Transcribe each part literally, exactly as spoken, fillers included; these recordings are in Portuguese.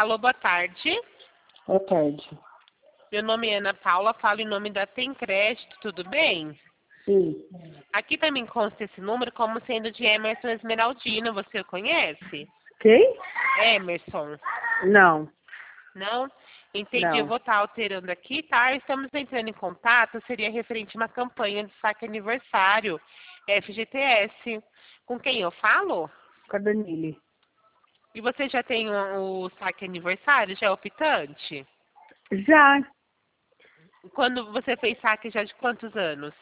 Alô, boa tarde. Boa tarde. Meu nome é Ana Paula, falo em nome da Tem Crédito, tudo bem? Sim. Aqui também consta esse número como sendo de Emerson Esmeraldino, você o conhece? Quem? Emerson. Não, Não? Entendi, eu não. vou estar alterando aqui, tá? Estamos entrando em contato, seria referente a uma campanha de saque aniversário, F G T S. Com quem eu falo? Com a Danile. E você já tem o, o saque aniversário, já é optante? Já. Quando você fez saque já de quantos anos?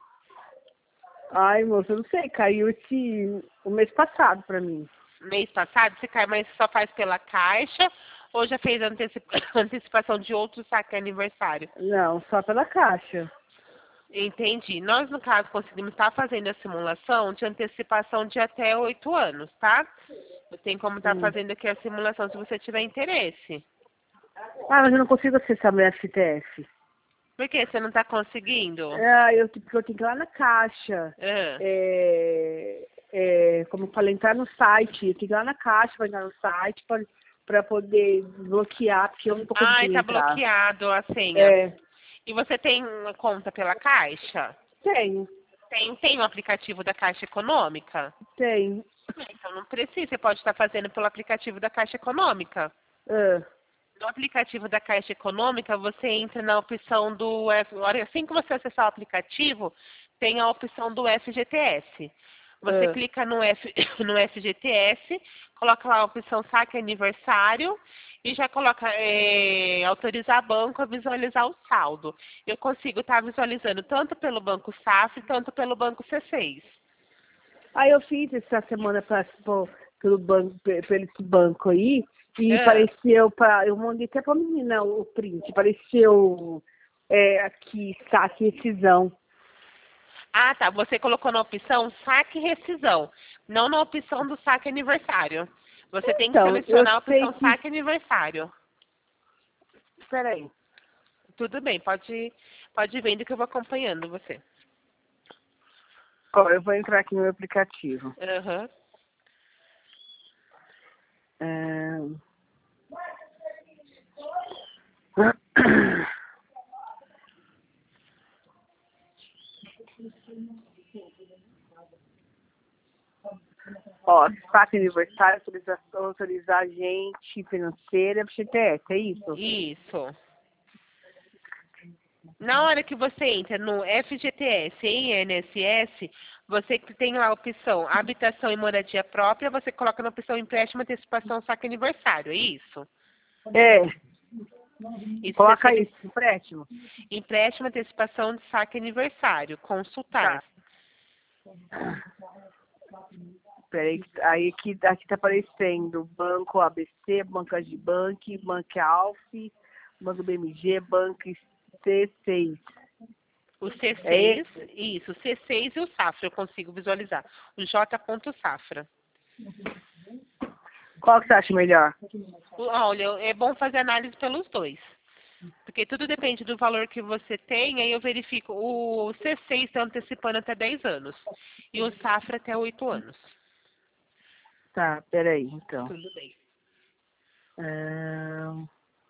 Ai, moça, eu não sei. Caiu esse... o mês passado pra mim. Mês passado, você cai, mas só faz pela Caixa ou já fez antecipa antecipação de outro saque aniversário? Não, só pela Caixa. Entendi. Nós, no caso, conseguimos estar fazendo a simulação de antecipação de até oito anos, tá? Eu tenho como estar Hum. fazendo aqui a simulação se você tiver interesse. Ah, mas eu não consigo acessar meu F T F. Por que você não está conseguindo? Ah, eu, porque eu tenho que ir lá na Caixa. Ah. É, é, como eu falei, entrar no site. Eu tenho que ir lá na Caixa para entrar no site para para poder bloquear, porque eu não tô Ai, conseguindo tá entrar. bloqueado a senha. É, E você tem uma conta pela Caixa? tenho, Tem, tem o aplicativo da Caixa Econômica? tenho. Então não precisa, você pode estar fazendo pelo aplicativo da Caixa Econômica. Ah, No aplicativo da Caixa Econômica, você entra na opção do... F- olha, assim que você acessar o aplicativo, tem a opção do F G T S. Você ah. clica no, F, no F G T S, coloca lá a opção saque aniversário e já coloca é, autorizar banco a visualizar o saldo. Eu consigo estar visualizando tanto pelo Banco Safra, tanto pelo Banco C seis. Aí eu fiz essa semana pra, pô, pelo banco, pe- pelo esse banco aí, e Ah. pareceu para eu mandei até pra menina o print, pareceu é, aqui, saque e rescisão. Ah, tá. Você colocou na opção saque e rescisão, não na opção do saque aniversário. Você tem que Então, eu selecionar a sei opção que. saque aniversário. Peraí. Tudo bem, pode, pode ir vendo que eu vou acompanhando você. Ó, eu vou entrar aqui no meu aplicativo. Aham. É... Ó, saque aniversário, autorização, autorizar agente financeira, F G T S, é isso? Isso. Na hora que você entra no F G T S e I N S S, você que tem lá a opção habitação e moradia própria, você coloca na opção empréstimo, antecipação, saque aniversário, é isso? É, Isso você coloca sele- isso, empréstimo. empréstimo, antecipação de saque aniversário, consultar. Tá. Peraí, que- aí aqui, aqui tá aparecendo Banco A B C, Banco Agibank, Banco Alf, Banco B M G, Banco C seis. O É C seis, esse? isso, o C seis e o Safra eu consigo visualizar. O J. Safra. Qual que você acha melhor? O- Olha, é bom fazer análise pelos dois. Porque tudo depende do valor que você tem, aí eu verifico. O C seis está antecipando até dez anos. E o Safra até oito anos. Tá, peraí, então. Tudo bem. É...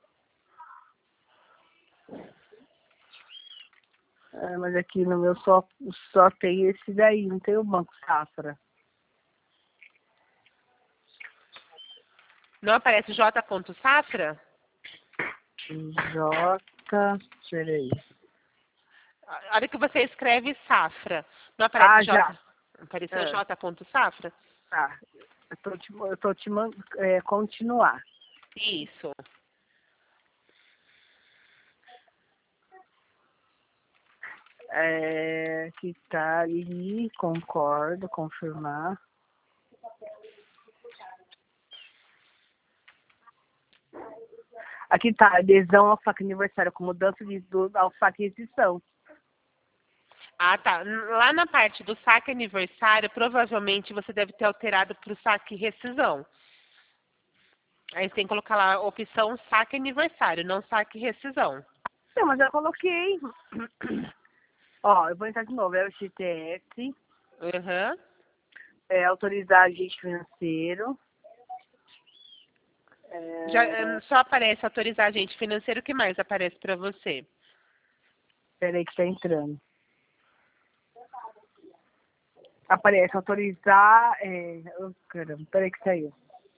é, mas aqui no meu só, só tem esse daí, não tem o Banco Safra. Não aparece J. Safra? J, peraí. A hora que você escreve Safra, não aparece Ah, J. já. Apareceu É, J. Safra? tá. Eu tô te, eu tô te mandando, é, continuar. Isso. É, que tá ali, concordo, confirmar. Aqui tá, adesão ao saque aniversário, com mudança de do, ao saque e rescisão. Ah, tá. Lá na parte do saque aniversário, provavelmente você deve ter alterado para o saque rescisão. Aí você tem que colocar lá a opção saque aniversário, não saque rescisão. Não, mas eu coloquei. Ó, eu vou entrar de novo, é o G T S, Aham. é autorizar agente financeiro. É... Já, eh, só aparece autorizar agente financeiro, o que mais aparece para você? Peraí que tá entrando. Aparece autorizar. É... Oh, caramba, peraí que saiu.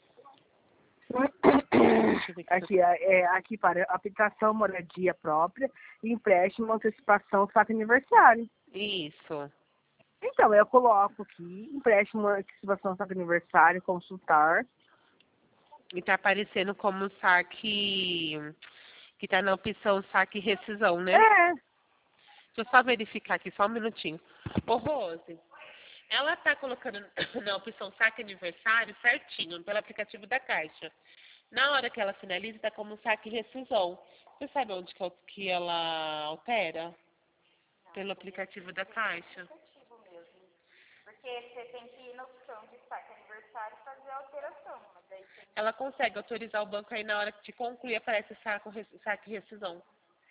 Deixa eu ver aqui. Aqui, é, aqui para aplicação, moradia própria, empréstimo, antecipação, saque aniversário. Isso. Então, eu coloco aqui, empréstimo, antecipação, saque aniversário, consultar. E tá aparecendo como saque, que tá na opção saque rescisão, né? É, Deixa eu só verificar aqui, só um minutinho. Ô, Rose, ela tá colocando na opção saque aniversário certinho, pelo aplicativo da Caixa. Na hora que ela finaliza, tá como saque rescisão. Você sabe onde que, eu- que ela altera? Pelo aplicativo da Caixa. Porque você tem que ir na opção de saque aniversário e fazer a alteração. Mas daí tem... Ela consegue autorizar o banco aí na hora de concluir, aparece saco, res- saque rescisão.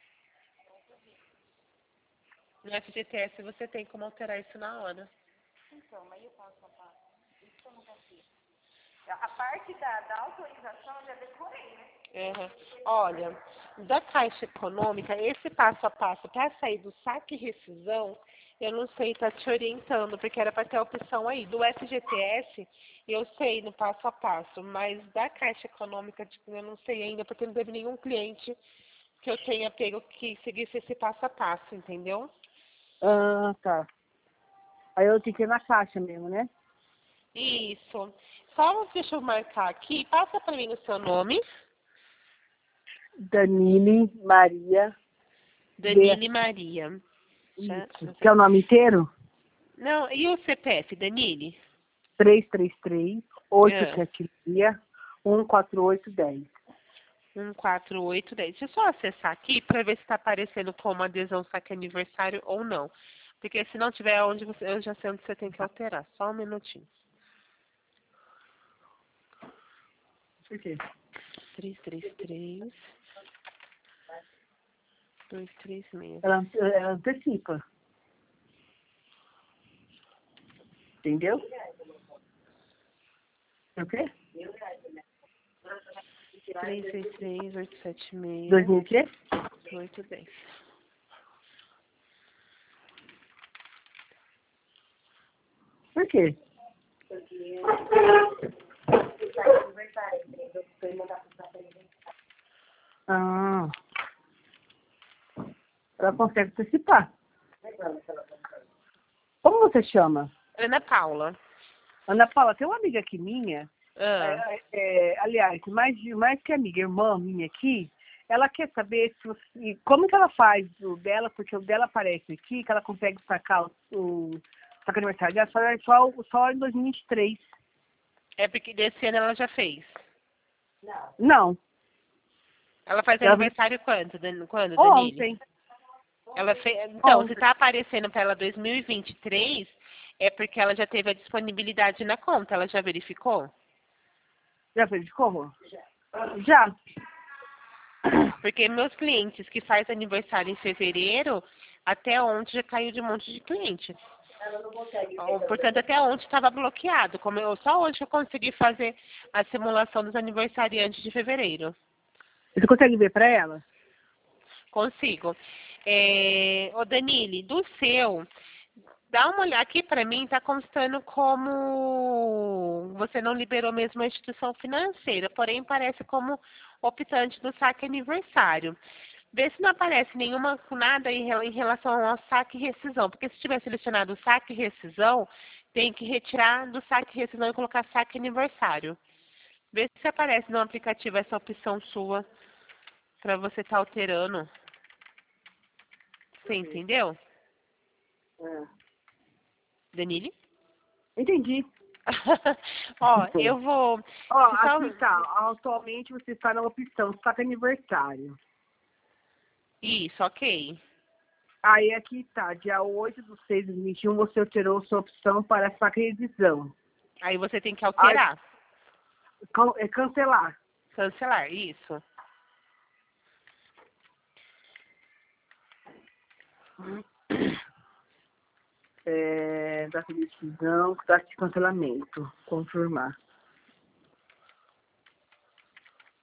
No F G T S você tem como alterar isso na hora. Então, mas eu posso falar. Isso que eu não consigo. A parte da, da autorização eu já decorei, né? Uhum. Olha, da Caixa Econômica, esse passo a passo para sair do saque e rescisão, eu não sei, tá te orientando, porque era para ter a opção aí. Do F G T S, eu sei no passo a passo, mas da Caixa Econômica, tipo, eu não sei ainda, porque não teve nenhum cliente que eu tenha pego que seguisse esse passo a passo, entendeu? ah, tá. Aí eu tenho que ir na caixa mesmo, né? Isso. Só deixa eu marcar aqui, passa para mim o seu nome, Danile Maria. Danile Maria. Já- Isso. Que é o nome inteiro? Não, e o C P F, Danile? três três três, oito É. sete seis, um quatro oito um zero. um quatro oito dez. Deixa eu só acessar aqui para ver se está aparecendo como adesão saque aniversário ou não. Porque se não tiver onde você, eu já sei onde você tem que alterar. Só um minutinho. Por quê? três três três, dois três seis. Ela, ela antecipa. Entendeu? O quê? três seis três, oito sete seis, dois mil e quê? oito dez. Por quê? Ah. Ela consegue antecipar. Como você chama? Ana Paula. Ana Paula, tem uma amiga aqui minha, Ah, é, é, aliás, mais, de- mais que amiga, irmã minha aqui, ela quer saber se você- como que ela faz o dela, porque o dela aparece aqui, que ela consegue sacar o, o sacar aniversário dela só, só, só em dois mil e vinte e três. é porque desse ano ela já fez. Não, Ela faz ela aniversário quando, Dan- quando, Danile? ontem, Ela fez. Então, se ontem. está aparecendo para ela dois mil e vinte e três, é porque ela já teve a disponibilidade na conta. Ela já verificou? Já fez de corro? Já. Porque meus clientes que fazem aniversário em fevereiro, até ontem já caiu de um monte de cliente. Ó, portanto, até ontem estava bloqueado. Como eu, só hoje eu consegui fazer a simulação dos aniversariantes de fevereiro. Você consegue ver pra ela? Consigo. É, ô Danile, do seu, dá uma olhada aqui para mim, está constando como você não liberou mesmo a instituição financeira, porém parece como optante do saque aniversário. Vê se não aparece nenhuma nada em rela- em relação ao saque e rescisão, porque se tiver selecionado o saque e rescisão, tem que retirar do saque e rescisão e colocar saque aniversário. Vê se aparece no aplicativo essa opção sua para você estar alterando. Você entendeu, É. Danile? Entendi. Ó, eu vou. Ó, se só- aqui tá. Atualmente você está na opção saca aniversário. Isso, ok. Aí aqui tá, dia oito de seis de dois mil e vinte e um, você alterou sua opção para saca e revisão. Aí você tem que alterar. Can- é cancelar. Cancelar, isso. É, data de decisão, data de cancelamento. Confirmar.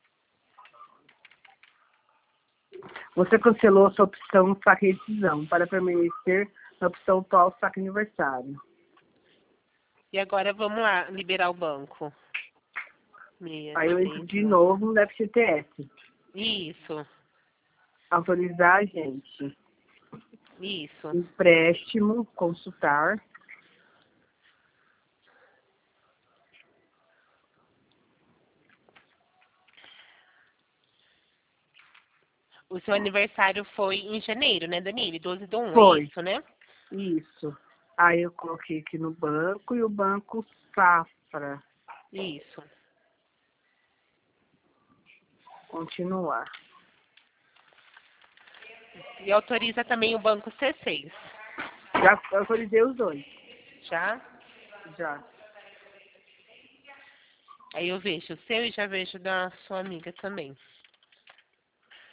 Você cancelou sua opção saque rescisão para permanecer na opção atual saque aniversário. E agora vamos lá, liberar o banco. Meia, Aí eu seis, entro de nove. novo no F G T S. Isso, Autorizar a gente. isso. Empréstimo, consultar. O seu aniversário foi em janeiro, né, Danile? doze do um, Foi. é isso, né? Isso. Aí eu coloquei aqui no banco e o banco Safra. Isso. Continuar. E autoriza também o banco C seis. Já autorizei os dois. Já? Já. Aí eu vejo o seu e já vejo da sua amiga também.